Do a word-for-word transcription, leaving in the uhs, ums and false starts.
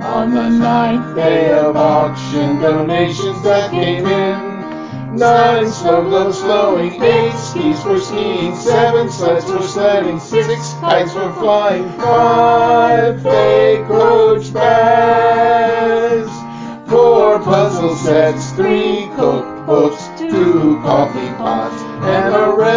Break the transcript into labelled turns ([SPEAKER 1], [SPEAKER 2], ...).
[SPEAKER 1] On the ninth day of auction, donations that came in. Nine snow globes flowing, eight skis for skiing, seven sleds for sledding, six kites for flying, five fake coach bags, four puzzle sets, three cookbooks, two coffee pots, and a